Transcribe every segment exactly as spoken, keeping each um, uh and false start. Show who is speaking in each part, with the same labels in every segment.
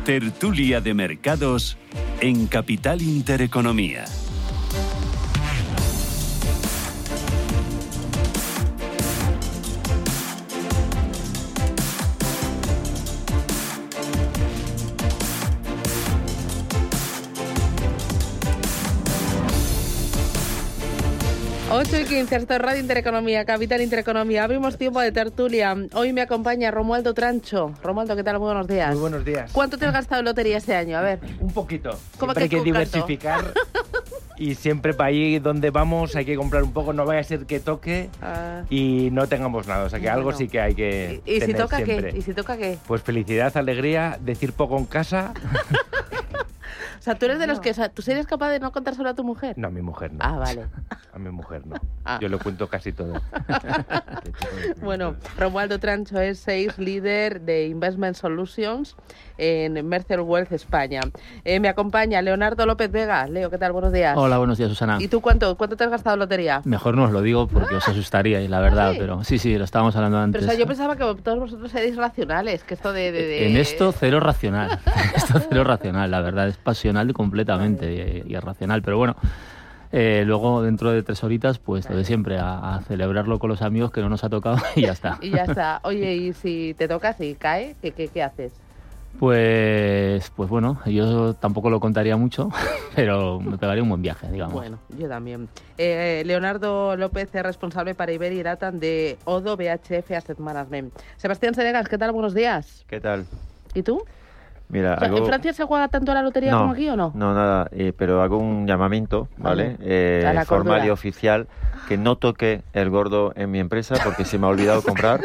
Speaker 1: Tertulia de Mercados en Capital Intereconomía.
Speaker 2: ocho y quince, esto es Radio Intereconomía, Capital Intereconomía. Abrimos tiempo de tertulia. Hoy me acompaña Romualdo Trancho. Romualdo, ¿qué tal? Muy buenos días.
Speaker 3: Muy buenos días.
Speaker 2: ¿Cuánto te has gastado en lotería este año? A ver.
Speaker 3: Un poquito.
Speaker 2: ¿Cómo
Speaker 3: siempre
Speaker 2: que
Speaker 3: hay que
Speaker 2: con
Speaker 3: diversificar. Y siempre para ahí donde vamos hay que comprar un poco. No vaya a ser que toque ah. y no tengamos nada. O sea que bueno. Algo sí que hay que
Speaker 2: ¿Y, y
Speaker 3: tener
Speaker 2: si toca
Speaker 3: siempre.
Speaker 2: qué? ¿Y si toca qué?
Speaker 3: Pues felicidad, alegría, decir poco en casa.
Speaker 2: O sea, tú eres de los que... O sea, ¿tú serías capaz de no contar solo a tu mujer?
Speaker 3: No, a mi mujer no.
Speaker 2: Ah, vale.
Speaker 3: A mi mujer no.
Speaker 2: Ah.
Speaker 3: Yo lo cuento casi todo.
Speaker 2: Bueno, Romualdo Trancho es Sales Leader de Investment Solutions en Mercer Wealth España. Eh, me acompaña Leonardo López Vega. Leo, ¿qué tal? Buenos días.
Speaker 4: Hola, buenos días, Susana.
Speaker 2: ¿Y tú cuánto, cuánto te has gastado en lotería?
Speaker 4: Mejor no os lo digo porque os asustaríais, la verdad,
Speaker 2: ¿Sí?
Speaker 4: pero sí, sí, lo estábamos hablando antes.
Speaker 2: Pero o sea, yo pensaba que todos vosotros erais racionales, que esto de... de, de...
Speaker 4: En esto, cero racional. Esto cero racional, la verdad, es pasional completamente y, y es racional, pero bueno... Eh, luego, dentro de tres horitas, pues lo de siempre, a, a celebrarlo con los amigos que no nos ha tocado y ya está.
Speaker 2: Y ya está. Oye, y si te toca, si cae, ¿qué, qué, qué haces?
Speaker 4: Pues, pues bueno, yo tampoco lo contaría mucho, pero me pegaría un buen viaje, digamos.
Speaker 2: Bueno, yo también. Eh, Leonardo López es responsable para Iberia y Latam de Odo B H F Asset Management. Sebastián Senegas, ¿qué tal? Buenos días.
Speaker 5: ¿Qué tal?
Speaker 2: ¿Y tú?
Speaker 5: Mira,
Speaker 2: o sea,
Speaker 5: hago...
Speaker 2: ¿En Francia se juega tanto la lotería
Speaker 5: no,
Speaker 2: como aquí o no?
Speaker 5: No, nada, eh, pero hago un llamamiento, ¿vale? Eh, formal y oficial, que no toque el gordo en mi empresa porque se me ha olvidado comprar.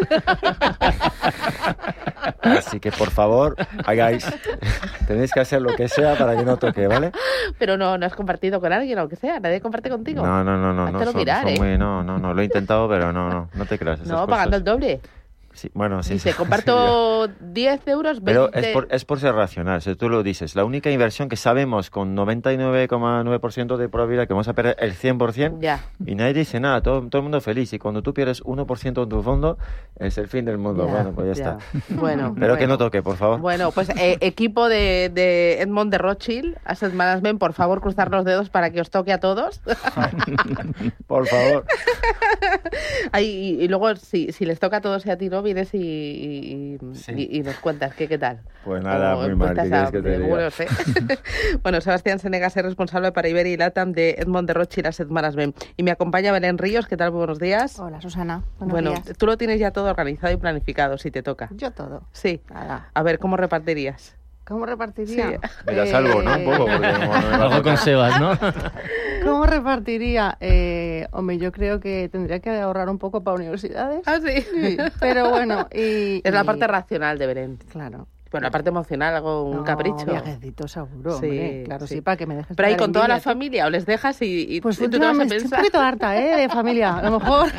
Speaker 5: Así que, por favor, hagáis, tenéis que hacer lo que sea para que no toque, ¿vale?
Speaker 2: Pero no, no has compartido con alguien, aunque sea, nadie comparte contigo.
Speaker 5: No, no, no, no, no,
Speaker 2: son, mirar,
Speaker 5: son
Speaker 2: ¿eh?
Speaker 5: muy, no, no, no, lo he intentado, pero no, no, no te creas. Esas
Speaker 2: no,
Speaker 5: cosas.
Speaker 2: Pagando el doble.
Speaker 5: Sí, bueno, sí.
Speaker 2: Dice, comparto sí, diez euros, veinte...
Speaker 5: Pero es por, es por ser racional, si tú lo dices. La única inversión que sabemos con noventa y nueve coma nueve por ciento de probabilidad que vamos a perder el cien por ciento
Speaker 2: ya.
Speaker 5: Y nadie dice nada, todo, todo el mundo feliz. Y cuando tú pierdes uno por ciento en tu fondo, es el fin del mundo.
Speaker 2: Ya,
Speaker 5: bueno, pues ya,
Speaker 2: ya.
Speaker 5: está.
Speaker 2: Bueno,
Speaker 5: Pero
Speaker 2: bueno.
Speaker 5: que no toque, por favor.
Speaker 2: Bueno, pues eh, equipo de, de Edmond de Rothschild, Asset Management, por favor, cruzar los dedos para que os toque a todos.
Speaker 5: Por favor.
Speaker 2: Ay, y, y luego, si, si les toca a todos y a ti, ¿no? Vienes y... Y, sí. y, y nos cuentas ¿qué, qué tal.
Speaker 5: Pues nada,
Speaker 2: o
Speaker 5: muy mal, ¿qué quieres que te diga?
Speaker 2: Bueno, sé. Bueno, Sebastián Senegas es responsable para Iberia y Latam de Edmond de Rothschild Asset Management. Y me acompaña Belén Ríos, ¿qué tal? Muy buenos días.
Speaker 6: Hola, Susana. Buenos
Speaker 2: bueno,
Speaker 6: días.
Speaker 2: Tú lo tienes ya todo organizado y planificado, si te toca.
Speaker 6: Yo todo.
Speaker 2: Sí.
Speaker 6: Nada.
Speaker 2: A ver, ¿cómo repartirías?
Speaker 6: ¿Cómo repartiría?
Speaker 2: Sí.
Speaker 5: Me das algo, ¿no? Un poco. Porque no, no
Speaker 4: algo con Sebas, ¿no?
Speaker 6: ¿Cómo repartiría? Eh, hombre, yo creo que tendría que ahorrar un poco para universidades.
Speaker 2: Ah, sí.
Speaker 6: sí. Pero bueno, y...
Speaker 2: Es la
Speaker 6: y...
Speaker 2: parte racional de Belén.
Speaker 6: Claro.
Speaker 2: Bueno, la parte emocional, algo, un
Speaker 6: no,
Speaker 2: capricho.
Speaker 6: viajecito seguro,
Speaker 2: sí,
Speaker 6: hombre. Claro, sí. sí, para que me dejes.
Speaker 2: Pero ahí con toda la
Speaker 6: ¿tú?
Speaker 2: familia, o les dejas y, y
Speaker 6: pues
Speaker 2: tú te vas a
Speaker 6: estoy
Speaker 2: pensar.
Speaker 6: un poquito harta, ¿eh? De familia. A lo mejor...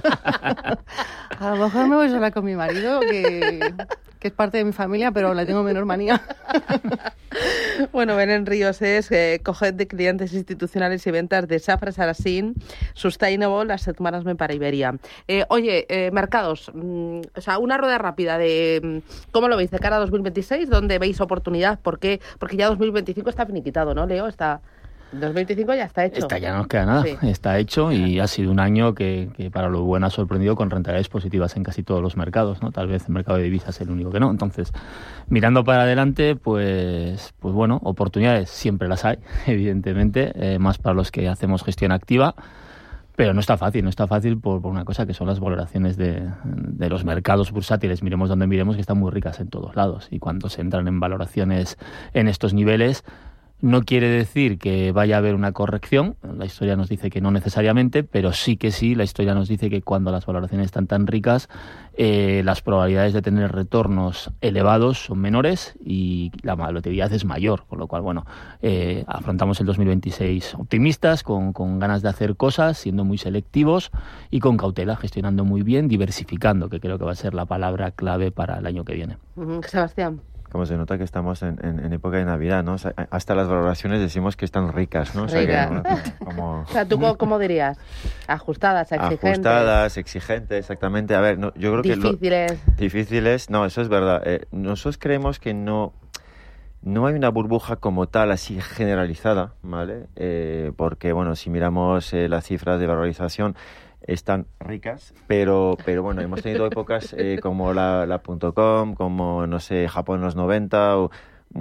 Speaker 6: a lo mejor me voy sola con mi marido, que... que es parte de mi familia, pero le tengo menor manía.
Speaker 2: Bueno, Belén Ríos es eh, cohead de clientes institucionales y ventas de Safra Sarasin Sustainable Asset Management para Iberia. Eh, oye, eh, mercados, mm, o sea, una rueda rápida de mm, cómo lo veis de cara a dos mil veintiséis, ¿dónde veis oportunidad? ¿Por qué? Porque ya dos mil veinticinco está finiquitado, ¿no, Leo? Está... dos mil veinticinco ya está hecho.
Speaker 4: Está, ya no nos queda nada. Sí. Está hecho y ha sido un año que, que para lo bueno ha sorprendido con rentabilidades positivas en casi todos los mercados, ¿no? Tal vez el mercado de divisas es el único que no. Entonces, mirando para adelante, pues, pues bueno, oportunidades siempre las hay, evidentemente, eh, más para los que hacemos gestión activa. Pero no está fácil, no está fácil por, por una cosa que son las valoraciones de, de los mercados bursátiles. Miremos donde miremos, que están muy ricas en todos lados. Y cuando se entran en valoraciones en estos niveles, no quiere decir que vaya a haber una corrección, la historia nos dice que no necesariamente, pero sí que sí, la historia nos dice que cuando las valoraciones están tan ricas, eh, las probabilidades de tener retornos elevados son menores y la volatilidad es mayor, con lo cual, bueno, eh, afrontamos el dos mil veintiséis optimistas, con, con ganas de hacer cosas, siendo muy selectivos y con cautela, gestionando muy bien, diversificando, que creo que va a ser la palabra clave para el año que viene.
Speaker 2: Uh-huh. Sebastián.
Speaker 5: Como se nota que estamos en, en, en época de Navidad, ¿no? O sea, hasta las valoraciones decimos que están ricas, ¿no? O sea,
Speaker 2: Rica.
Speaker 5: que, como...
Speaker 2: o sea, ¿tú cómo, cómo dirías? Ajustadas, exigentes.
Speaker 5: Ajustadas, exigentes, exactamente. A ver, no, yo creo
Speaker 2: difíciles.
Speaker 5: que... Difíciles. Difíciles, no, eso es verdad. Eh, nosotros creemos que no... no hay una burbuja como tal así generalizada, ¿vale? Eh, porque, bueno, si miramos eh, las cifras de valorización, están ricas, pero pero bueno, hemos tenido épocas eh, como la, la .com, como, no sé, Japón en los noventa, o,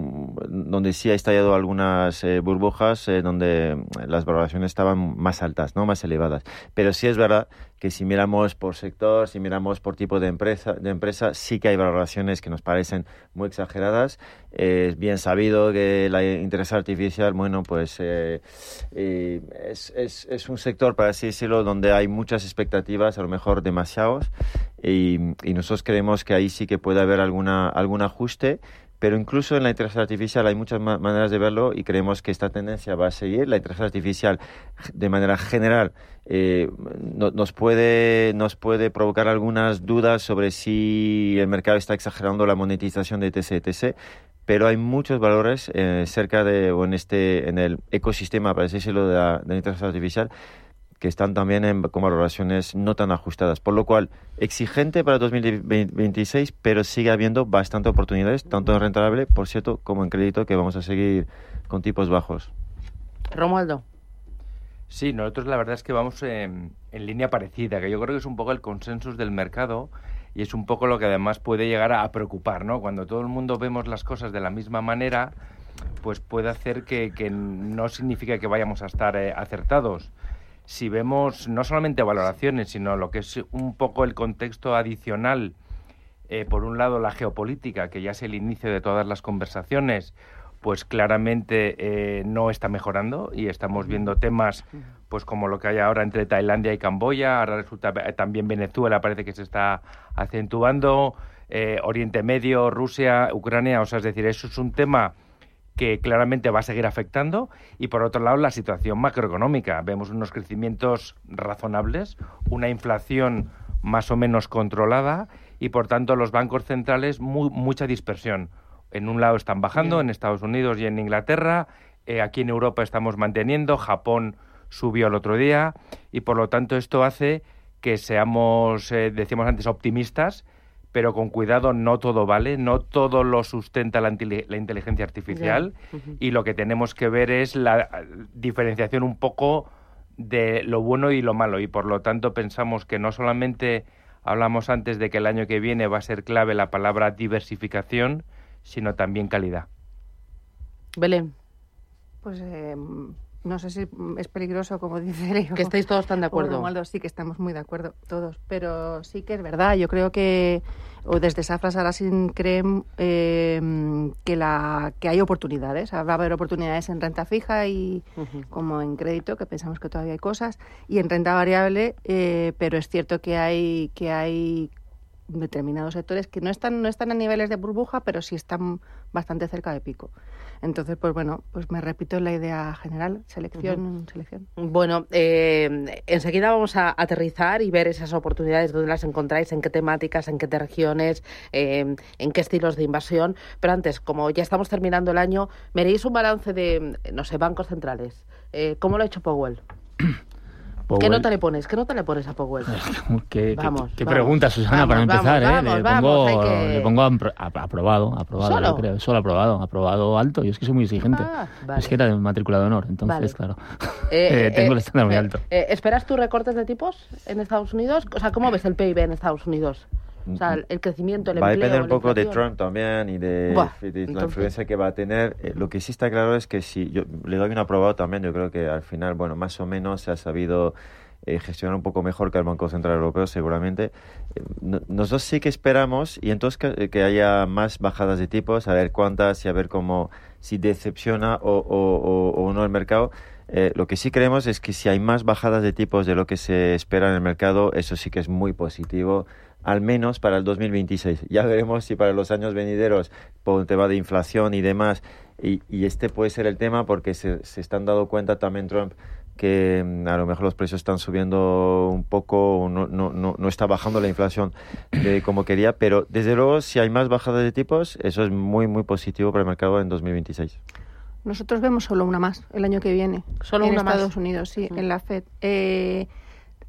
Speaker 5: donde sí ha estallado algunas eh, burbujas eh, donde las valoraciones estaban más altas, no más elevadas. Pero sí es verdad que si miramos por sector, si miramos por tipo de empresa, de empresa sí que hay valoraciones que nos parecen muy exageradas. Eh, es bien sabido que la inteligencia artificial, bueno, pues eh, eh, es, es, es un sector, para así decirlo, donde hay muchas expectativas, a lo mejor demasiados, y, y nosotros creemos que ahí sí que puede haber alguna algún ajuste. Pero incluso en la inteligencia artificial hay muchas ma- maneras de verlo y creemos que esta tendencia va a seguir. La inteligencia artificial, de manera general, eh, no, nos puede nos puede provocar algunas dudas sobre si el mercado está exagerando la monetización de etcétera, etcétera. Pero hay muchos valores eh, cerca de o en este en el ecosistema, para decirlo, de la, de la inteligencia artificial, que están también en, con valoraciones no tan ajustadas. Por lo cual, exigente para dos mil veintiséis, pero sigue habiendo bastante oportunidades, tanto en renta variable, por cierto, como en crédito, que vamos a seguir con tipos bajos.
Speaker 2: Romualdo.
Speaker 3: Sí, nosotros la verdad es que vamos en, en línea parecida, que yo creo que es un poco el consenso del mercado y es un poco lo que además puede llegar a, a preocupar, ¿no? Cuando todo el mundo vemos las cosas de la misma manera, pues puede hacer que, que no significa que vayamos a estar eh, acertados. Si vemos no solamente valoraciones, sino lo que es un poco el contexto adicional, eh, por un lado la geopolítica, que ya es el inicio de todas las conversaciones, pues claramente eh, no está mejorando y estamos viendo temas pues como lo que hay ahora entre Tailandia y Camboya, ahora resulta también Venezuela parece que se está acentuando, eh, Oriente Medio, Rusia, Ucrania, o sea, es decir, eso es un tema que claramente va a seguir afectando, y por otro lado la situación macroeconómica. Vemos unos crecimientos razonables, una inflación más o menos controlada y por tanto los bancos centrales muy, mucha dispersión. En un lado están bajando, Bien. en Estados Unidos y en Inglaterra, eh, aquí en Europa estamos manteniendo, Japón subió el otro día y por lo tanto esto hace que seamos, eh, decíamos antes, optimistas, pero con cuidado, no todo vale, no todo lo sustenta la, la inteligencia artificial, yeah. uh-huh. y lo que tenemos que ver es la diferenciación un poco de lo bueno y lo malo, y por lo tanto pensamos que no solamente hablamos antes de que el año que viene va a ser clave la palabra diversificación, sino también calidad.
Speaker 2: Belén.
Speaker 6: Pues eh, no sé si es peligroso, como dice Leo.
Speaker 2: Que estáis todos tan de acuerdo.
Speaker 6: Romualdo, sí que estamos muy de acuerdo todos, pero sí que es verdad. Yo creo que o desde Safra Sarasin creen eh, que la que hay oportunidades. Va a haber oportunidades en renta fija y uh-huh. como en crédito, que pensamos que todavía hay cosas, y en renta variable, eh, pero es cierto que hay que hay determinados sectores que no están no están a niveles de burbuja, pero sí están bastante cerca de pico. Entonces, pues bueno, pues me repito en la idea general, selección, uh-huh. selección.
Speaker 2: Bueno, eh, enseguida vamos a aterrizar y ver esas oportunidades, dónde las encontráis, en qué temáticas, en qué regiones, eh, en qué estilos de inversión. Pero antes, como ya estamos terminando el año, ¿me haréis un balance de, no sé, bancos centrales? Eh, ¿Cómo lo ha hecho Powell? Powell. ¿Qué nota le pones? ¿Qué nota le pones a Powell?
Speaker 4: ¿Qué,
Speaker 2: vamos,
Speaker 4: qué, qué
Speaker 2: vamos,
Speaker 4: pregunta, Susana,
Speaker 2: vamos,
Speaker 4: para empezar?
Speaker 2: Vamos,
Speaker 4: ¿eh?
Speaker 2: vamos,
Speaker 4: le, pongo,
Speaker 2: que...
Speaker 4: le pongo apro- aprobado, aprobado,
Speaker 2: ¿Solo?
Speaker 4: yo creo. Solo aprobado, aprobado alto. Yo es que soy muy exigente.
Speaker 2: Ah, vale.
Speaker 4: Es que era de matrícula de honor, entonces,
Speaker 2: vale.
Speaker 4: claro,
Speaker 2: Eh,
Speaker 4: eh, tengo
Speaker 2: eh,
Speaker 4: el estándar muy
Speaker 2: eh,
Speaker 4: alto.
Speaker 2: Eh, ¿Esperas tus recortes de tipos en Estados Unidos? O sea, ¿cómo ves el P I B en Estados Unidos? O sea, el crecimiento, el
Speaker 5: va
Speaker 2: empleo...
Speaker 5: Va a depender un poco de
Speaker 2: inflación.
Speaker 5: Trump también y de,
Speaker 2: Buah,
Speaker 5: de la
Speaker 2: entonces...
Speaker 5: influencia que va a tener. Eh, lo que sí está claro es que si yo le doy un aprobado también, yo creo que al final, bueno, más o menos se ha sabido eh, gestionar un poco mejor que el Banco Central Europeo, seguramente. Eh, no, nosotros sí que esperamos, y entonces que, que haya más bajadas de tipos, a ver cuántas y a ver cómo, si decepciona o, o, o, o no el mercado. Eh, lo que sí creemos es que si hay más bajadas de tipos de lo que se espera en el mercado, eso sí que es muy positivo, al menos para el dos mil veintiséis. Ya veremos si para los años venideros, por un tema de inflación y demás, y, y este puede ser el tema porque se, se están dando cuenta también Trump que a lo mejor los precios están subiendo un poco, o no, no, no, no está bajando la inflación de como quería, pero desde luego si hay más bajadas de tipos, eso es muy, muy positivo para el mercado en dos mil veintiséis.
Speaker 6: Nosotros vemos solo una más el año que viene.
Speaker 2: Solo
Speaker 6: en
Speaker 2: una
Speaker 6: Estados
Speaker 2: más.
Speaker 6: Unidos, sí,
Speaker 2: Uh-huh.
Speaker 6: en la Fed. Eh,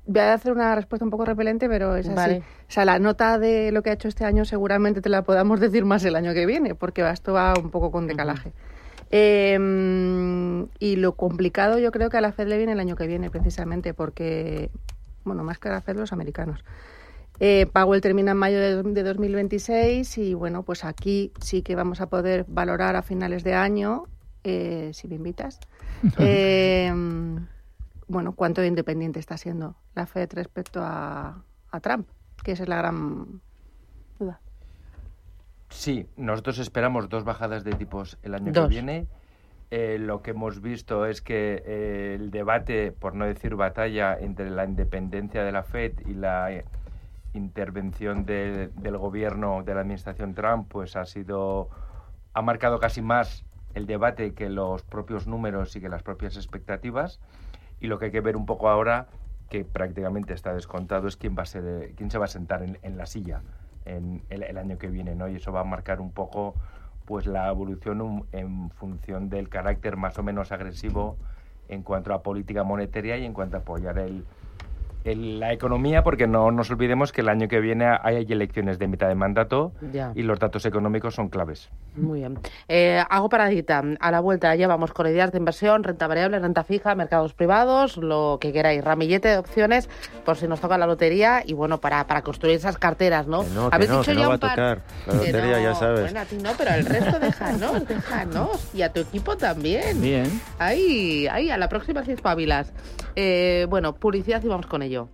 Speaker 6: voy a hacer una respuesta un poco repelente, pero es así.
Speaker 2: Vale.
Speaker 6: O sea, la nota de lo que ha hecho este año seguramente te la podamos decir más el año que viene, porque esto va un poco con decalaje. Uh-huh. Eh, y lo complicado yo creo que a la Fed le viene el año que viene, precisamente, porque, bueno, más que a la Fed, los americanos. Eh, Powell termina en mayo de, de dos mil veintiséis y, bueno, pues aquí sí que vamos a poder valorar a finales de año, eh, si me invitas, eh, bueno, cuánto de independiente está siendo la Fed respecto a, a Trump, que esa es la gran duda.
Speaker 3: Sí, nosotros esperamos dos bajadas de tipos el año
Speaker 2: dos.
Speaker 3: que viene. Eh, lo que hemos visto es que eh, el debate, por no decir batalla, entre la independencia de la Fed y la eh, intervención de, del gobierno de la administración Trump, pues ha sido, ha marcado casi más el debate que los propios números y que las propias expectativas. Y lo que hay que ver un poco ahora, que prácticamente está descontado, es quién va a ser, quién se va a sentar en, en la silla en el, el año que viene, ¿no? Y eso va a marcar un poco, pues, la evolución un, en función del carácter más o menos agresivo en cuanto a política monetaria y en cuanto a apoyar el, el, la economía, porque no nos olvidemos que el año que viene hay elecciones de mitad de mandato
Speaker 2: ya.
Speaker 3: Y los datos económicos son claves.
Speaker 2: Muy bien. Eh, hago paradita. A la vuelta ya vamos con ideas de inversión, renta variable, renta fija, mercados privados, lo que queráis, ramillete de opciones por si nos toca la lotería y, bueno, para, para construir esas carteras, ¿no?
Speaker 5: Que no, que
Speaker 2: ¿Habéis
Speaker 5: no,
Speaker 2: dicho
Speaker 5: que
Speaker 2: ya
Speaker 5: no va
Speaker 2: un
Speaker 5: a
Speaker 2: par?
Speaker 5: tocar la
Speaker 2: Que
Speaker 5: lotería,
Speaker 2: no,
Speaker 5: ya sabes.
Speaker 2: Bueno, a ti no, pero el resto déjanos, déjanos. Y a tu equipo también.
Speaker 4: Bien.
Speaker 2: Ahí, ahí, a la próxima si espabilas. Eh, bueno, publicidad y vamos con ello.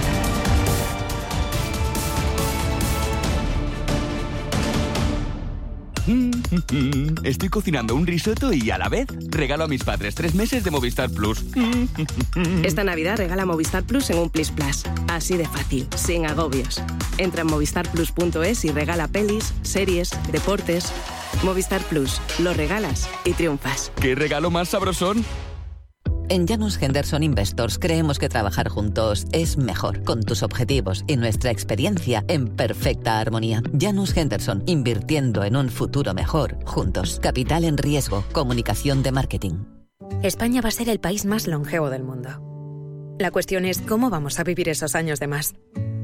Speaker 7: Estoy cocinando un risotto y a la vez regalo a mis padres tres meses de Movistar Plus.
Speaker 8: Esta Navidad regala Movistar Plus en un Plis Plus. Así de fácil, sin agobios. Entra en movistar plus punto es y regala pelis, series, deportes. Movistar Plus, lo regalas y triunfas.
Speaker 7: ¿Qué regalo más sabrosón?
Speaker 9: En Janus Henderson Investors creemos que trabajar juntos es mejor, con tus objetivos y nuestra experiencia en perfecta armonía. Janus Henderson, invirtiendo en un futuro mejor, juntos. Capital en riesgo, comunicación de marketing.
Speaker 10: España va a ser el país más longevo del mundo. La cuestión es cómo vamos a vivir esos años de más.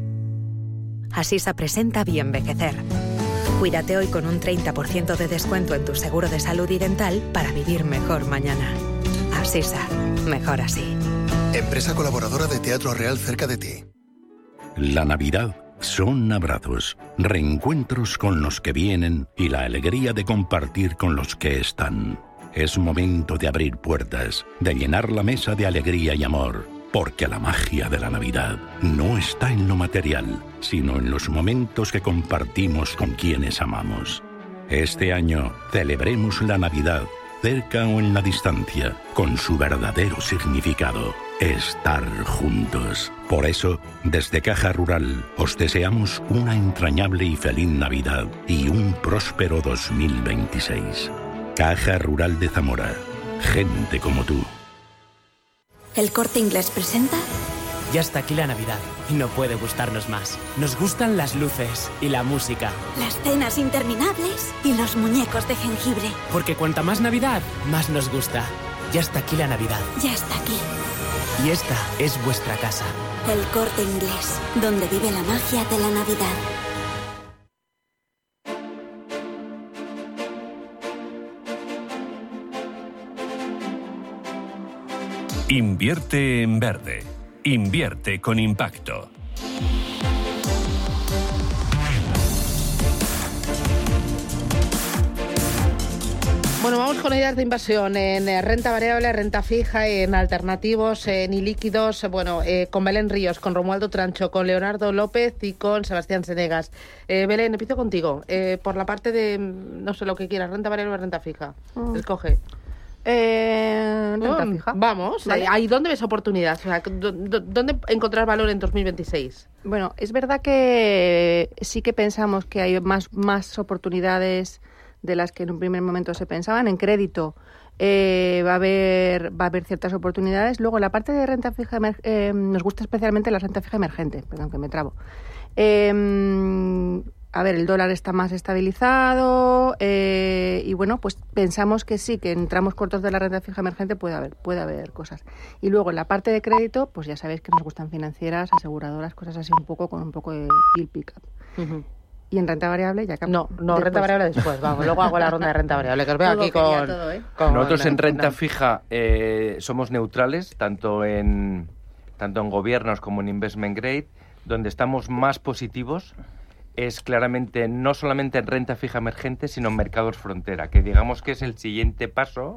Speaker 10: Asisa presenta Bienvejecer. Cuídate hoy con un treinta por ciento de descuento en tu seguro de salud y dental para vivir mejor mañana. Asisa, mejor así.
Speaker 11: Empresa colaboradora de Teatro Real cerca de ti.
Speaker 12: La Navidad son abrazos, reencuentros con los que vienen y la alegría de compartir con los que están. Es momento de abrir puertas, de llenar la mesa de alegría y amor, porque la magia de la Navidad no está en lo material, sino en los momentos que compartimos con quienes amamos. Este año celebremos la Navidad cerca o en la distancia, con su verdadero significado, estar juntos. Por eso, desde Caja Rural, os deseamos una entrañable y feliz Navidad y un próspero dos mil veintiséis. Caja Rural de Zamora. Gente como tú.
Speaker 13: ¿El Corte Inglés presenta?
Speaker 14: Ya está aquí la Navidad y no puede gustarnos más. Nos gustan las luces y la música.
Speaker 13: Las cenas interminables y los muñecos de jengibre.
Speaker 14: Porque cuanta más Navidad, más nos gusta. Ya está aquí la Navidad.
Speaker 13: Ya está aquí.
Speaker 14: Y esta es vuestra casa.
Speaker 13: El Corte Inglés, donde vive la magia de la Navidad.
Speaker 1: Invierte en verde. Invierte con impacto.
Speaker 2: Bueno, vamos con ideas de inversión en renta variable, renta fija, en alternativos, en ilíquidos. Bueno, eh, con Belén Ríos, con Romualdo Trancho, con Leonardo López y con Sebastián Senegas. Eh, Belén, empiezo contigo. Eh, por la parte de, no sé lo que quieras, renta variable o renta fija. Mm. Escoge.
Speaker 6: Eh, renta fija.
Speaker 2: Vamos, ¿vale? ¿Ahí dónde ves oportunidad? O sea, ¿dónde encontrar valor en dos mil veintiséis?
Speaker 6: Bueno, es verdad que sí que pensamos que hay más, más oportunidades de las que en un primer momento se pensaban. En crédito eh, va a haber va a haber ciertas oportunidades. Luego, la parte de renta fija, eh, nos gusta especialmente la renta fija emergente, perdón que me trabo. Eh, a ver, el dólar está más estabilizado eh, y bueno, pues pensamos que sí, que en tramos cortos de la renta fija emergente puede haber, puede haber cosas. Y luego en la parte de crédito, pues ya sabéis que nos gustan financieras, aseguradoras, cosas así un poco con un poco de yield pickup. Uh-huh. Y en renta variable ya que
Speaker 2: No, no, después. Renta variable después, vamos, luego hago la ronda de renta variable, que os veo
Speaker 6: todo
Speaker 2: aquí con,
Speaker 6: todo, ¿eh?
Speaker 2: con...
Speaker 3: Nosotros en renta fija eh, somos neutrales, tanto en, tanto en gobiernos como en investment grade, donde estamos más positivos es claramente no solamente en renta fija emergente, sino en mercados frontera, que digamos que es el siguiente paso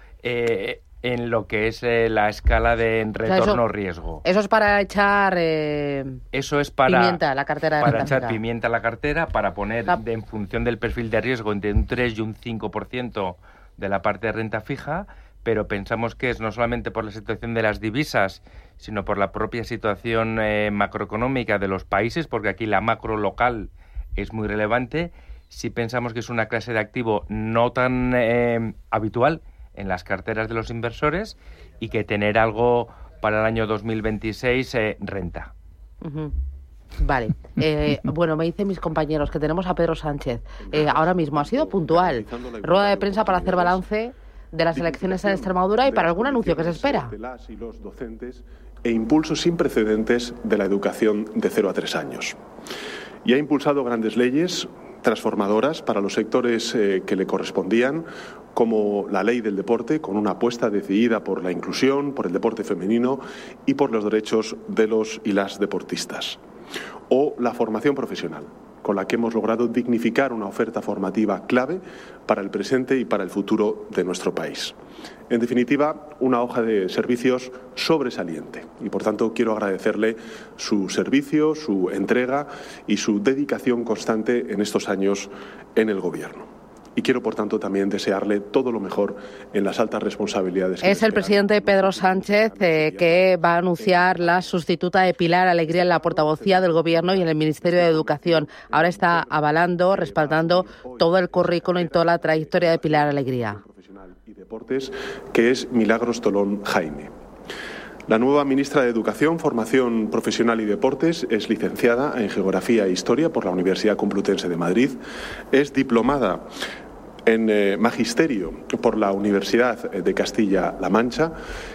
Speaker 3: eh, en lo que es eh, la escala de retorno-riesgo.
Speaker 2: O sea, eso, eso es para echar eh,
Speaker 3: eso es para,
Speaker 2: pimienta a la cartera de
Speaker 3: para
Speaker 2: renta
Speaker 3: echar
Speaker 2: fija.
Speaker 3: pimienta a la cartera, para poner la... de, en función del perfil de riesgo entre un tres y un cinco por ciento de la parte de renta fija, pero pensamos que es no solamente por la situación de las divisas, sino por la propia situación eh, macroeconómica de los países, porque aquí la macro local es muy relevante. Sí pensamos que es una clase de activo no tan eh, habitual en las carteras de los inversores y que tener algo para el año dos mil veintiséis eh, renta.
Speaker 2: Uh-huh. Vale. Eh, bueno, me dicen mis compañeros que tenemos a Pedro Sánchez. Eh, ahora mismo ha sido puntual. Rueda de prensa para hacer balance de las elecciones en Extremadura y para algún anuncio que se espera.
Speaker 15: De las y los docentes e impulsos sin precedentes de la educación de cero a tres años. Y ha impulsado grandes leyes transformadoras para los sectores eh, que le correspondían, como la ley del deporte, con una apuesta decidida por la inclusión, por el deporte femenino y por los derechos de los y las deportistas. O la formación profesional, con la que hemos logrado dignificar una oferta formativa clave para el presente y para el futuro de nuestro país. En definitiva, una hoja de servicios sobresaliente y, por tanto, quiero agradecerle su servicio, su entrega y su dedicación constante en estos años en el Gobierno. Y quiero, por tanto, también desearle todo lo mejor en las altas responsabilidades.
Speaker 2: Es el presidente Pedro Sánchez eh, que va a anunciar la sustituta de Pilar Alegría en la portavocía del Gobierno y en el Ministerio de Educación. Ahora está avalando, respaldando todo el currículo y toda la trayectoria de Pilar Alegría.
Speaker 15: Y Deportes, que es Milagros Tolón Jaime. La nueva ministra de Educación, Formación Profesional y Deportes es licenciada en Geografía e Historia por la Universidad Complutense de Madrid, es diplomada en eh, Magisterio por la Universidad de Castilla-La Mancha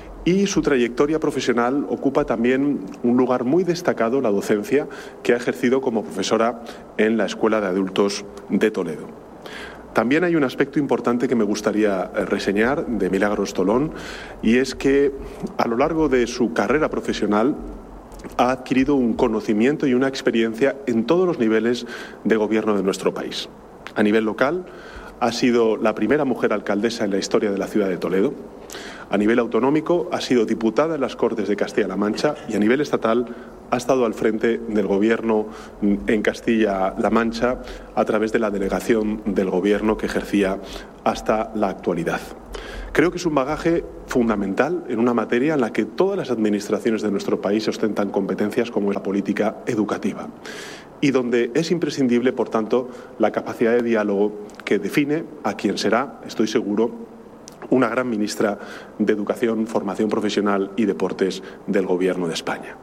Speaker 15: y su trayectoria profesional ocupa también un lugar muy destacado, la docencia, que ha ejercido como profesora en la Escuela de Adultos de Toledo. También hay un aspecto importante que me gustaría reseñar de Milagros Tolón, y es que a lo largo de su carrera profesional ha adquirido un conocimiento y una experiencia en todos los niveles de gobierno de nuestro país. A nivel local, ha sido la primera mujer alcaldesa en la historia de la ciudad de Toledo. A nivel autonómico, ha sido diputada en las Cortes de Castilla-La Mancha y a nivel estatal ha estado al frente del Gobierno en Castilla-La Mancha a través de la delegación del Gobierno que ejercía hasta la actualidad. Creo que es un bagaje fundamental en una materia en la que todas las administraciones de nuestro país ostentan competencias como es la política educativa y donde es imprescindible, por tanto, la capacidad de diálogo que define a quien será, estoy seguro, una gran ministra de Educación, Formación Profesional y Deportes del Gobierno de España.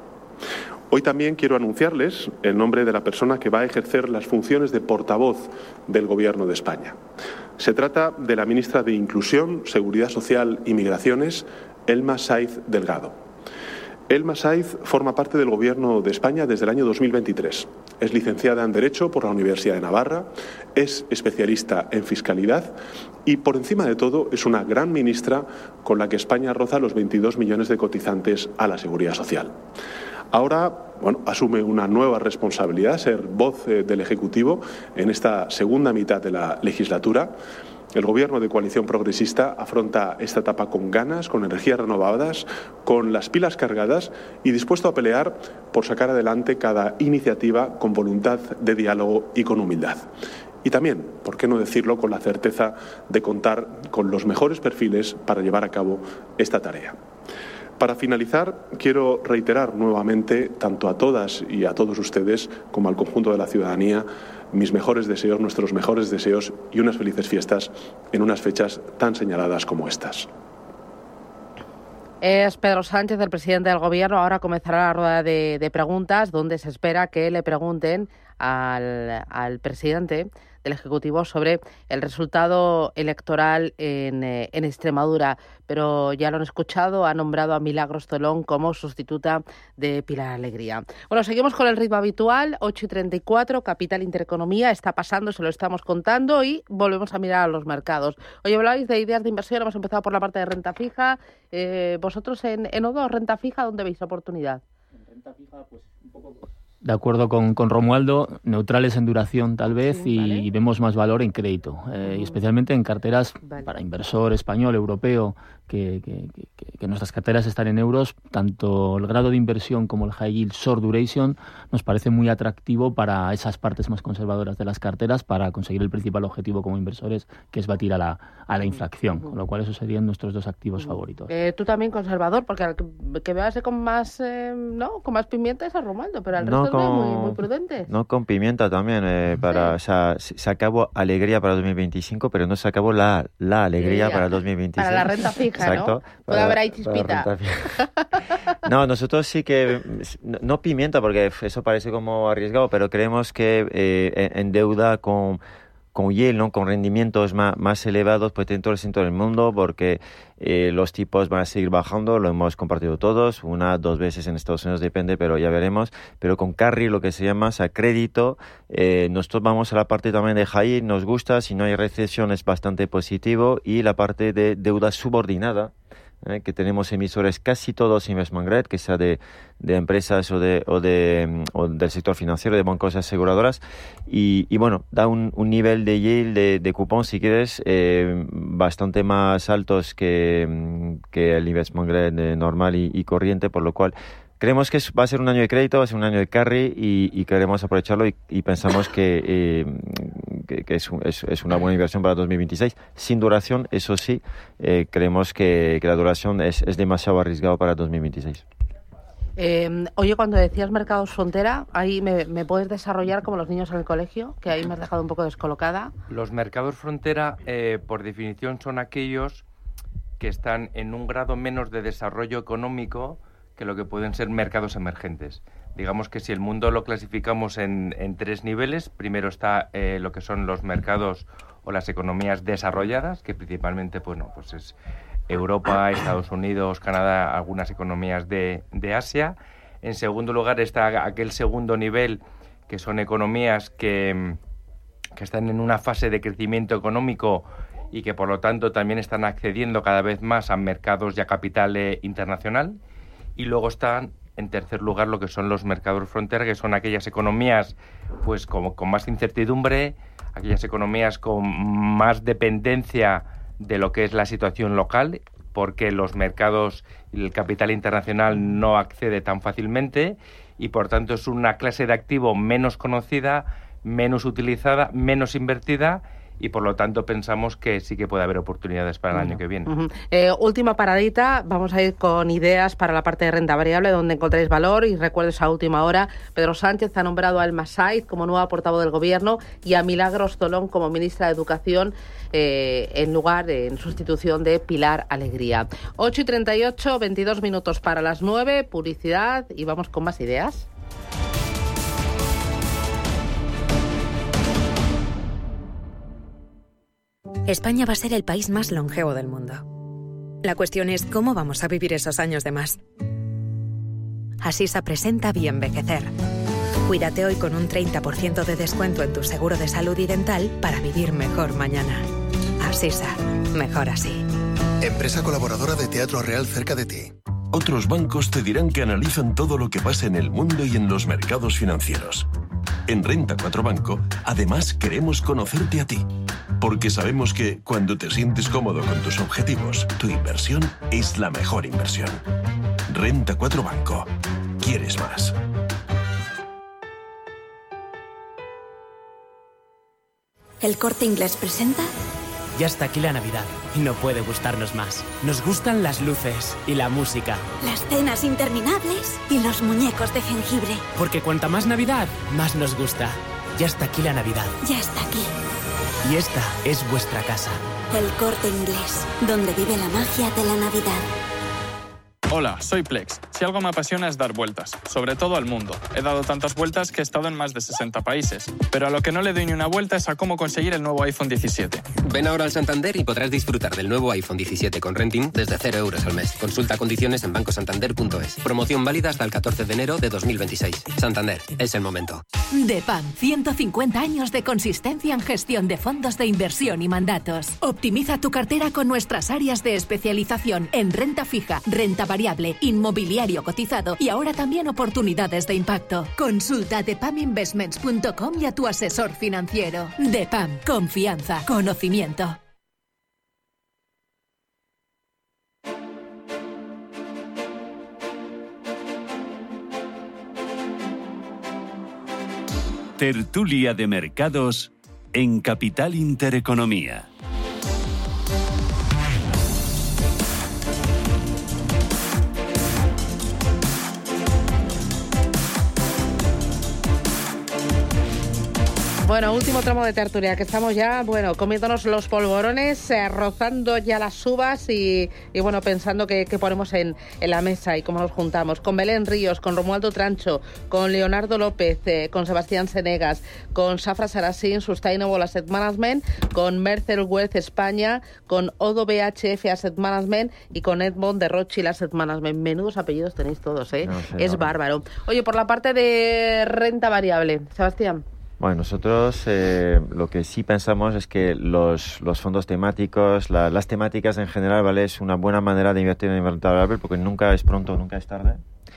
Speaker 15: Hoy también quiero anunciarles el nombre de la persona que va a ejercer las funciones de portavoz del Gobierno de España. Se trata de la ministra de Inclusión, Seguridad Social y Migraciones, Elma Saiz Delgado. Elma Saiz forma parte del Gobierno de España desde el año dos mil veintitrés. Es licenciada en Derecho por la Universidad de Navarra, es especialista en Fiscalidad y, por encima de todo, es una gran ministra con la que España roza los veintidós millones de cotizantes a la Seguridad Social. Ahora, bueno, asume una nueva responsabilidad, ser voz eh, del Ejecutivo en esta segunda mitad de la legislatura. El Gobierno de Coalición Progresista afronta esta etapa con ganas, con energías renovadas, con las pilas cargadas y dispuesto a pelear por sacar adelante cada iniciativa con voluntad de diálogo y con humildad. Y también, por qué no decirlo, con la certeza de contar con los mejores perfiles para llevar a cabo esta tarea. Para finalizar, quiero reiterar nuevamente, tanto a todas y a todos ustedes como al conjunto de la ciudadanía, mis mejores deseos, nuestros mejores deseos y unas felices fiestas en unas fechas tan señaladas como estas.
Speaker 2: Es Pedro Sánchez, el presidente del Gobierno. Ahora comenzará la rueda de, de preguntas, donde se espera que le pregunten al, al presidente del Ejecutivo sobre el resultado electoral en, eh, en Extremadura, pero ya lo han escuchado, ha nombrado a Milagros Tolón como sustituta de Pilar Alegría. Bueno, seguimos con el ritmo habitual, ocho y treinta y cuatro, Capital Intereconomía, está pasando, se lo estamos contando y volvemos a mirar a los mercados. Hoy habláis de ideas de inversión, hemos empezado por la parte de renta fija. Eh, vosotros en, en O dos, renta fija, ¿dónde veis la oportunidad?
Speaker 4: En renta fija, pues un poco... De acuerdo con, con Romualdo, neutrales en duración tal vez, sí, y, vale. y vemos más valor en crédito, eh, y especialmente en carteras vale. para inversor español, europeo, que, que, que, que nuestras carteras están en euros. Tanto el grado de inversión como el high yield short duration nos parece muy atractivo para esas partes más conservadoras de las carteras, para conseguir el principal objetivo como inversores, que es batir a la, a la inflación, con lo cual esos serían nuestros dos activos favoritos.
Speaker 2: Eh, tú también conservador, porque al que, que veas con más, eh, no, con más pimienta es a Romualdo, pero al resto
Speaker 5: no, con,
Speaker 2: muy, muy prudentes.
Speaker 5: No, con pimienta también, eh, para, sí. o sea, se acabó alegría para dos mil veinticinco, pero no se acabó la, la alegría sí, para dos mil veintiséis.
Speaker 2: Para la renta fija, exacto, ¿no? Puede haber ahí chispita.
Speaker 5: No, nosotros sí que, no pimienta, porque eso parece como arriesgado, pero creemos que eh, en deuda con... con yield, ¿no? Con rendimientos más, más elevados, pues en todo el centro del mundo, porque eh, los tipos van a seguir bajando, lo hemos compartido todos, una, dos veces en Estados Unidos, depende, pero ya veremos. Pero con carry, lo que se llama, o sea, crédito, eh, nosotros vamos a la parte también de high yield, nos gusta, si no hay recesión es bastante positivo, y la parte de deuda subordinada, Eh, que tenemos emisores casi todos investment grade, que sea de, de empresas o, de, o, de, o del sector financiero, de bancos y aseguradoras, y, y bueno, da un, un nivel de yield, de, de cupón, si quieres, eh, bastante más altos que, que el investment grade normal y, y corriente, por lo cual creemos que va a ser un año de crédito, va a ser un año de carry, y, y queremos aprovecharlo, y, y pensamos que, eh, que, que es, un, es, es una buena inversión para dos mil veintiséis. Sin duración, eso sí, eh, creemos que, que la duración es, es demasiado arriesgado para dos mil veintiséis.
Speaker 2: Eh, oye, cuando decías mercados frontera, ahí me, me puedes desarrollar como los niños en el colegio, que ahí me has dejado un poco descolocada.
Speaker 3: Los mercados frontera, eh, por definición, son aquellos que están en un grado menos de desarrollo económico que lo que pueden ser mercados emergentes. Digamos que si el mundo lo clasificamos en, en tres niveles, primero está eh, lo que son los mercados o las economías desarrolladas, que principalmente bueno, pues es Europa, Estados Unidos, Canadá, algunas economías de, de Asia. En segundo lugar está aquel segundo nivel, que son economías que, que están en una fase de crecimiento económico y que por lo tanto también están accediendo cada vez más a mercados y a capital eh, internacional. Y luego están, en tercer lugar, lo que son los mercados frontera, que son aquellas economías pues como con más incertidumbre, aquellas economías con más dependencia de lo que es la situación local, porque los mercados y el capital internacional no accede tan fácilmente, y por tanto es una clase de activo menos conocida, menos utilizada, menos invertida, y por lo tanto pensamos que sí que puede haber oportunidades para el uh-huh. año que viene.
Speaker 2: Uh-huh. Eh, última paradita, vamos a ir con ideas para la parte de renta variable, donde encontréis valor, y recuerdo esa última hora, Pedro Sánchez ha nombrado a Elma Said como nueva portavoz del Gobierno y a Milagros Tolón como ministra de Educación, eh, en lugar, de, en sustitución de Pilar Alegría. ocho y treinta y ocho, veintidós minutos para las nueve, publicidad, y vamos con más ideas.
Speaker 10: España va a ser el país más longevo del mundo. La cuestión es cómo vamos a vivir esos años de más. Asisa presenta Bienvejecer. Cuídate hoy con un treinta por ciento de descuento en tu seguro de salud y dental para vivir mejor mañana. Asisa, mejor así.
Speaker 11: Empresa colaboradora de Teatro Real cerca de ti.
Speaker 16: Otros bancos te dirán que analizan todo lo que pasa en el mundo y en los mercados financieros. En Renta cuatro Banco, además, queremos conocerte a ti. Porque sabemos que cuando te sientes cómodo con tus objetivos, tu inversión es la mejor inversión. Renta cuatro Banco. ¿Quieres más?
Speaker 13: ¿El Corte Inglés presenta?
Speaker 14: Ya está aquí la Navidad y no puede gustarnos más. Nos gustan las luces y la música.
Speaker 13: Las cenas interminables y los muñecos de jengibre.
Speaker 14: Porque cuanta más Navidad, más nos gusta. Ya está aquí la Navidad.
Speaker 13: Ya está aquí.
Speaker 14: Y esta es vuestra casa.
Speaker 13: El Corte Inglés, donde vive la magia de la Navidad.
Speaker 17: Hola, soy Plex. Si algo me apasiona es dar vueltas, sobre todo al mundo. He dado tantas vueltas que he estado en más de sesenta países, pero a lo que no le doy ni una vuelta es a cómo conseguir el nuevo iPhone diecisiete.
Speaker 18: Ven ahora al Santander y podrás disfrutar del nuevo iPhone diecisiete con renting desde cero euros al mes. Consulta condiciones en banco santander punto es. Promoción válida hasta el catorce de enero de dos mil veintiséis. Santander, es el momento.
Speaker 19: DEPAM, ciento cincuenta años de consistencia en gestión de fondos de inversión y mandatos. Optimiza tu cartera con nuestras áreas de especialización en renta fija, renta variable, inmobiliario cotizado y ahora también oportunidades de impacto. Consulta depam investments punto com y a tu asesor financiero. DEPAM, confianza, conocimiento.
Speaker 1: Tertulia de mercados en Capital Intereconomía.
Speaker 2: Bueno, último tramo de tertulia, que estamos ya, bueno, comiéndonos los polvorones, eh, rozando ya las uvas y, y bueno, pensando qué ponemos en, en la mesa y cómo nos juntamos. Con Belén Ríos, con Romualdo Trancho, con Leonardo López, eh, con Sebastián Senegas, con Safra Saracín, Sustainable Asset Management, con Mercer Wealth España, con Odo B H F Asset Management y con Edmond de Rothschild Asset Management. Menudos apellidos tenéis todos, ¿eh? No sé, es no. bárbaro. Oye, por la parte de renta variable, Sebastián.
Speaker 5: Bueno, nosotros eh, lo que sí pensamos es que los, los fondos temáticos, la, las temáticas en general, ¿vale? Es una buena manera de invertir en renta variable porque nunca es pronto, nunca es tarde.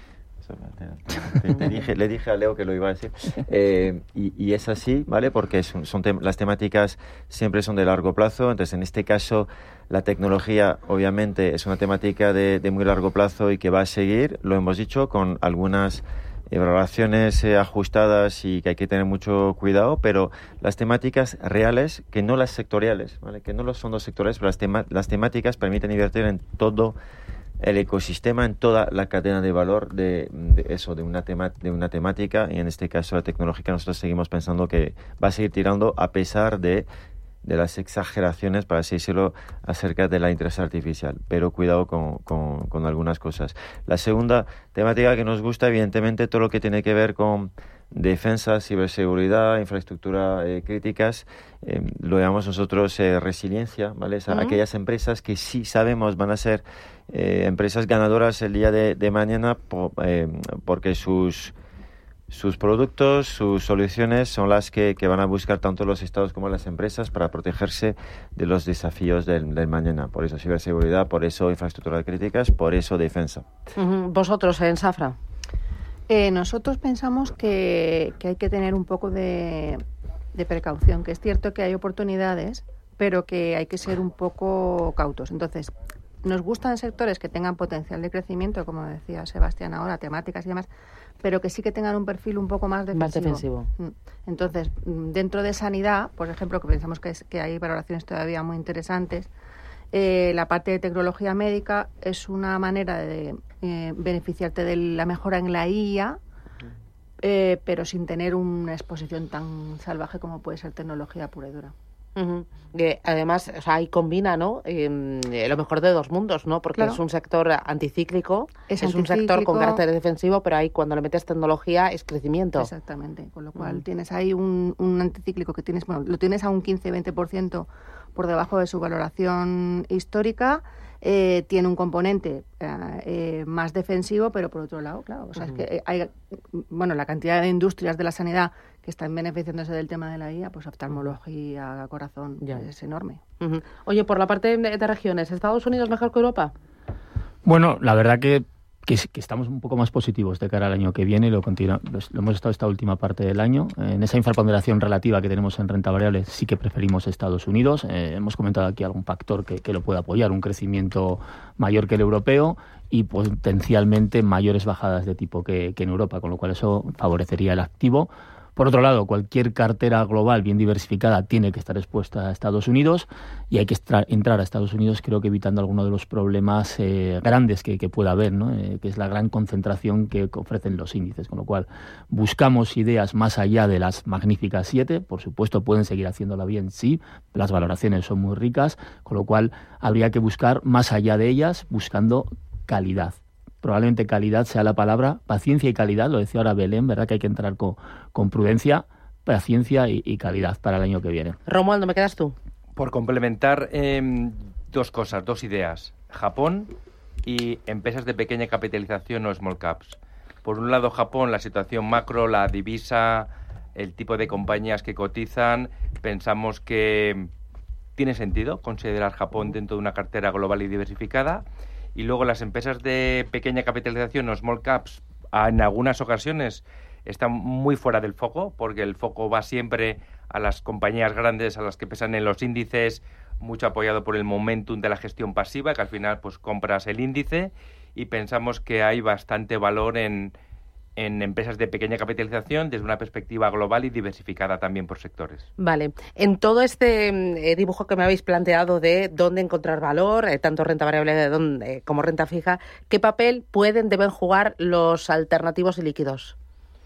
Speaker 5: Te, te dije, le dije a Leo que lo iba a decir. Eh, y, y es así, ¿vale? Porque son, son tem- las temáticas siempre son de largo plazo. Entonces, en este caso, la tecnología, obviamente, es una temática de, de muy largo plazo y que va a seguir, lo hemos dicho, con algunas evaluaciones eh, ajustadas y que hay que tener mucho cuidado, pero las temáticas reales, que no las sectoriales, ¿vale? Que no los fondos sectoriales, pero las, tema- las temáticas permiten invertir en todo el ecosistema, en toda la cadena de valor de, de eso, de una, tema- de una temática, y en este caso la tecnológica. Nosotros seguimos pensando que va a seguir tirando a pesar de de las exageraciones, para así decirlo, acerca de la inteligencia artificial, pero cuidado con, con, con algunas cosas. La segunda temática que nos gusta, evidentemente, todo lo que tiene que ver con defensa, ciberseguridad, infraestructura eh, críticas, eh, lo llamamos nosotros eh, resiliencia, ¿vale? O sea, uh-huh. aquellas empresas que sí sabemos van a ser eh, empresas ganadoras el día de, de mañana por, eh, porque sus Sus productos, sus soluciones son las que, que van a buscar tanto los estados como las empresas para protegerse de los desafíos del, del mañana. Por eso ciberseguridad, por eso infraestructuras críticas, por eso defensa.
Speaker 2: Uh-huh. ¿Vosotros en Safra?
Speaker 6: Eh, nosotros pensamos que, que hay que tener un poco de, de precaución, que es cierto que hay oportunidades, pero que hay que ser un poco cautos. Entonces, nos gustan sectores que tengan potencial de crecimiento, como decía Sebastián ahora, temáticas y demás, pero que sí que tengan un perfil un poco más defensivo.
Speaker 2: Más defensivo.
Speaker 6: Entonces, dentro de sanidad, por ejemplo, que pensamos que, es, que hay valoraciones todavía muy interesantes, eh, la parte de tecnología médica es una manera de eh, beneficiarte de la mejora en la I A, eh, pero sin tener una exposición tan salvaje como puede ser tecnología pura y dura.
Speaker 2: Uh-huh. Que además, o sea, ahí combina, ¿no? Eh, lo mejor de dos mundos, ¿no? Porque claro. es un sector anticíclico, es, es un sector con carácter defensivo, pero ahí cuando le metes tecnología es crecimiento.
Speaker 6: Exactamente, con lo cual uh-huh. tienes ahí un, un anticíclico que tienes, bueno, lo tienes a un quince a veinte por ciento por debajo de su valoración histórica. Eh, tiene un componente eh, eh, más defensivo, pero por otro lado, claro, o sea, uh-huh. es que hay, bueno, la cantidad de industrias de la sanidad que están beneficiándose del tema de la I A, pues oftalmología, corazón, ya. es enorme.
Speaker 2: Uh-huh. Oye, por la parte de, de regiones, ¿Estados Unidos mejor que Europa?
Speaker 4: Bueno, la verdad que Que, que estamos un poco más positivos de cara al año que viene y lo, continua, lo, lo hemos estado esta última parte del año. En esa infraponderación relativa que tenemos en renta variable sí que preferimos Estados Unidos. Eh, hemos comentado aquí algún factor que, que lo puede apoyar, un crecimiento mayor que el europeo y potencialmente mayores bajadas de tipo que, que en Europa, con lo cual eso favorecería el activo. Por otro lado, cualquier cartera global bien diversificada tiene que estar expuesta a Estados Unidos y hay que estra- entrar a Estados Unidos, creo que evitando alguno de los problemas eh, grandes que, que pueda haber, ¿no? Eh, que es la gran concentración que ofrecen los índices. Con lo cual, buscamos ideas más allá de las magníficas siete. Por supuesto, pueden seguir haciéndola bien, sí. Las valoraciones son muy ricas, con lo cual habría que buscar más allá de ellas, buscando calidad. probablemente calidad sea la palabra, paciencia y calidad, lo decía ahora Belén, ¿verdad? Que hay que entrar con, con prudencia, paciencia y, y calidad para el año que viene.
Speaker 2: Romualdo, ¿me quedas tú?
Speaker 3: Por complementar eh, dos cosas, dos ideas. Japón y empresas de pequeña capitalización o small caps. Por un lado, Japón, la situación macro, la divisa, el tipo de compañías que cotizan, pensamos que tiene sentido considerar Japón dentro de una cartera global y diversificada. Y luego las empresas de pequeña capitalización o small caps, en algunas ocasiones están muy fuera del foco, porque el foco va siempre a las compañías grandes, a las que pesan en los índices, mucho apoyado por el momentum de la gestión pasiva, que al final pues compras el índice, y pensamos que hay bastante valor en, en empresas de pequeña capitalización desde una perspectiva global y diversificada también por sectores.
Speaker 2: Vale. En todo este eh, dibujo que me habéis planteado de dónde encontrar valor, eh, tanto renta variable de dónde, como renta fija, ¿qué papel pueden, deben jugar los alternativos y líquidos?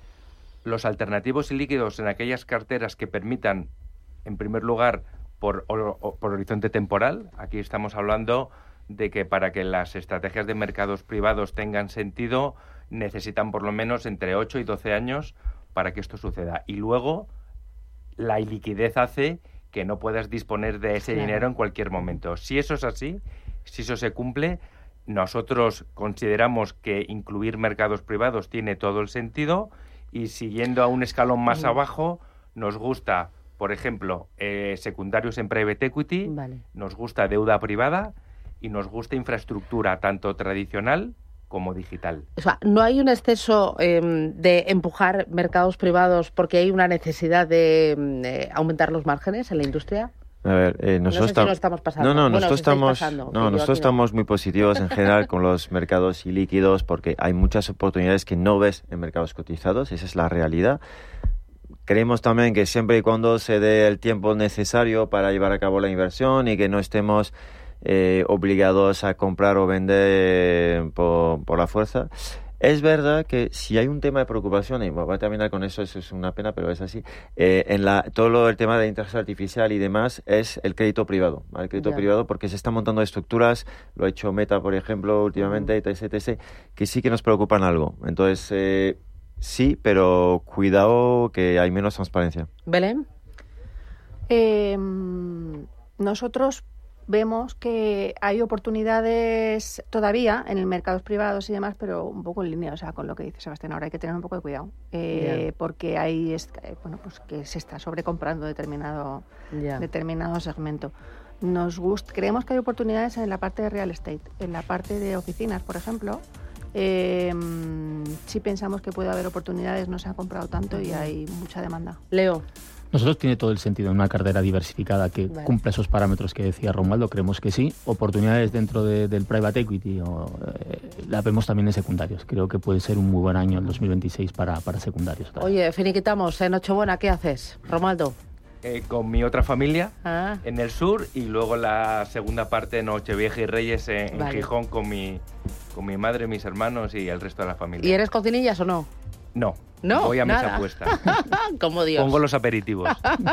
Speaker 3: Los alternativos y líquidos en aquellas carteras que permitan, en primer lugar, por, o, por horizonte temporal. Aquí estamos hablando de que para que las estrategias de mercados privados tengan sentido, necesitan por lo menos entre ocho y doce años para que esto suceda. Y luego, la iliquidez hace que no puedas disponer de ese claro. dinero en cualquier momento. Si eso es así, si eso se cumple, nosotros consideramos que incluir mercados privados tiene todo el sentido. Y siguiendo a un escalón más mm. abajo, nos gusta, por ejemplo, eh, secundarios en private equity, vale. nos gusta deuda privada y nos gusta infraestructura, tanto tradicional como digital.
Speaker 2: O sea, ¿no hay un exceso eh, de empujar mercados privados porque hay una necesidad de eh, aumentar los márgenes en la industria?
Speaker 5: A ver, eh, nosotros
Speaker 2: no sé si nos estamos pasando.
Speaker 5: No, no,
Speaker 2: bueno,
Speaker 5: nosotros estamos,
Speaker 2: pasando,
Speaker 5: no, nosotros estamos muy positivos en general con los mercados ilíquidos porque hay muchas oportunidades que no ves en mercados cotizados, esa es la realidad. Creemos también que siempre y cuando se dé el tiempo necesario para llevar a cabo la inversión y que no estemos eh, obligados a comprar o vender por, por la fuerza. Es verdad que si hay un tema de preocupación, y voy a terminar con eso, eso es una pena, pero es así, eh, en la, todo lo, el tema de la inteligencia artificial y demás es el crédito privado, ¿vale? El crédito yeah. privado porque se están montando estructuras, lo ha hecho Meta, por ejemplo, últimamente, uh-huh. etc, etc, que sí que nos preocupan algo. Entonces, eh, sí, pero cuidado que hay menos transparencia.
Speaker 2: ¿Belén?
Speaker 6: Eh, nosotros vemos que hay oportunidades todavía en el mercados privados y demás, pero un poco en línea, o sea, con lo que dice Sebastián, ahora hay que tener un poco de cuidado, eh, yeah. porque hay, bueno, pues que se está sobrecomprando determinado, yeah. determinado segmento. Nos gusta, creemos que hay oportunidades en la parte de real estate, en la parte de oficinas, por ejemplo. Eh, sí pensamos que puede haber oportunidades, no se ha comprado tanto y hay mucha demanda.
Speaker 2: Leo.
Speaker 4: Nosotros tiene todo el sentido en una cartera diversificada que vale. cumple esos parámetros que decía Romualdo, creemos que sí. Oportunidades dentro de, del private equity o, eh, la vemos también en secundarios. Creo que puede ser un muy buen año el dos mil veintiséis para, para secundarios.
Speaker 2: Oye, finiquitamos, en Nochebuena, ¿qué haces, Romualdo?
Speaker 3: Eh, con mi otra familia
Speaker 2: ah.
Speaker 3: en el sur y luego la segunda parte Nochevieja y Reyes en, vale. en Gijón con mi, con mi madre, mis hermanos y el resto de la familia.
Speaker 2: ¿Y eres cocinillas o no?
Speaker 3: No.
Speaker 2: No,
Speaker 3: voy a
Speaker 2: nada.
Speaker 3: mesa puesta.
Speaker 2: Como Dios.
Speaker 3: Pongo los aperitivos.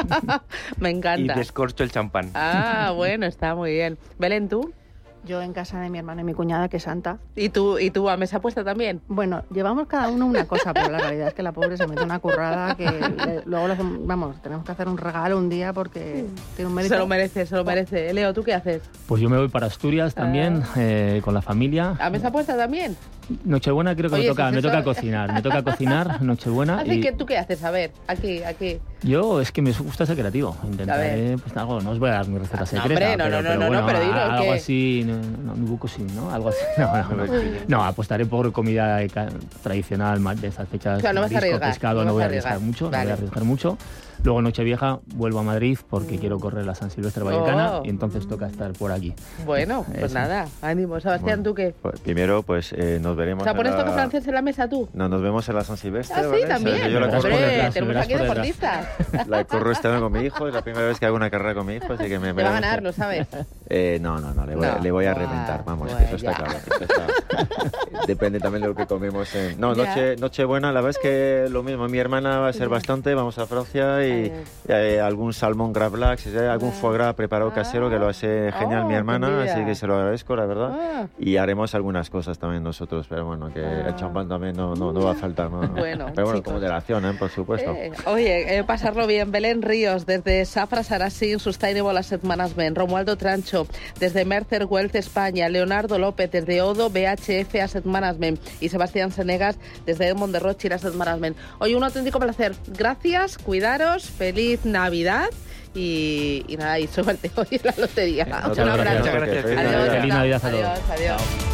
Speaker 2: Me encanta.
Speaker 3: Y descorcho el champán.
Speaker 2: Ah, bueno, está muy bien. Belén, ¿tú?
Speaker 6: Yo en casa de mi hermano y mi cuñada, que es santa.
Speaker 2: ¿Y tú, ¿Y tú a mesa puesta también?
Speaker 6: Bueno, llevamos cada uno una cosa, pero la realidad es que la pobre se mete una currada que le, luego, le, vamos, tenemos que hacer un regalo un día porque tiene un mérito.
Speaker 2: Se lo merece, se lo merece. Leo, ¿tú qué haces?
Speaker 4: Pues yo me voy para Asturias también, ah. eh, con la familia.
Speaker 2: ¿A mesa puesta también?
Speaker 4: Nochebuena creo que Oye, me toca, si me eso... toca cocinar, me toca cocinar, Nochebuena.
Speaker 2: Así y... que tú qué haces, a ver, aquí, aquí.
Speaker 4: Yo es que me gusta ser creativo, intentaré, pues algo, no os voy a dar mi receta
Speaker 2: no,
Speaker 4: secreta,
Speaker 2: hombre, no,
Speaker 4: pero,
Speaker 2: no,
Speaker 4: pero
Speaker 2: no,
Speaker 4: bueno,
Speaker 2: no, pero dilo,
Speaker 4: algo
Speaker 2: ¿qué?
Speaker 4: así, no, no, no, buco sí, ¿no? Algo así, no, no, no, no, apostaré por comida tradicional de esas fechas,
Speaker 2: o sea, no vas a arriesgar,
Speaker 4: pescado, no, no voy a arriesgar mucho, vale. no voy a arriesgar mucho. Luego Nochevieja vuelvo a Madrid porque mm. quiero correr la San Silvestre Vallecana oh. y entonces toca estar por aquí.
Speaker 2: Bueno, pues Eso. nada, ánimo. Sebastián, bueno, ¿tú qué?
Speaker 5: Pues primero, pues eh, nos veremos.
Speaker 2: O sea, ¿pones
Speaker 5: la...
Speaker 2: toque francés en la mesa tú?
Speaker 5: No, nos vemos en la San Silvestre.
Speaker 2: Ah, sí,
Speaker 5: ¿vale?
Speaker 2: también.
Speaker 5: O sea, yo la
Speaker 2: Hombre,
Speaker 5: corro,
Speaker 2: tenemos aquí deportistas.
Speaker 5: La corro este año con mi hijo, es la primera vez que hago una carrera con mi hijo, así que me...
Speaker 2: Te va a ganar, lo sabes.
Speaker 5: Eh, no, no, no, le voy,
Speaker 2: No.
Speaker 5: a, le voy a
Speaker 2: Buah,
Speaker 5: reventar, vamos,
Speaker 2: buah,
Speaker 5: eso está
Speaker 2: ya.
Speaker 5: claro. Eso está- Depende también de lo que comemos. En... No,
Speaker 2: Ya.
Speaker 5: noche, Nochebuena, la verdad es que lo mismo, mi hermana va a ser bastante, vamos a Francia y eh, algún salmón gravlax, si hay algún foie gras preparado casero que lo hace genial
Speaker 2: Oh,
Speaker 5: mi
Speaker 2: qué
Speaker 5: hermana,
Speaker 2: envidia.
Speaker 5: así que se lo agradezco, la verdad.
Speaker 2: Ah.
Speaker 5: Y haremos algunas cosas también nosotros, pero bueno, que el champán también no, no, no va a faltar, ¿no?
Speaker 2: Bueno,
Speaker 5: pero bueno,
Speaker 2: chicos.
Speaker 5: con moderación, ¿eh? Por supuesto.
Speaker 2: Eh, oye, eh, pasarlo bien. Belén Ríos, desde Safra Sarasín, Sustainable Asset Management. Romualdo Trancho, desde Mercer Wealth España. Leonardo López, desde Odo B H F Asset Management. Y Sebastián Senegas, desde Edmond de Rothschild Asset Management. Oye, un auténtico placer. Gracias, cuidaros, feliz Navidad. Y, y nada, y suerte hoy en la lotería.
Speaker 4: Muchas
Speaker 2: Un
Speaker 4: gracias.
Speaker 2: abrazo.
Speaker 4: Muchas gracias.
Speaker 2: Adiós,
Speaker 4: Feliz Navidad a todos.
Speaker 2: adiós, adiós.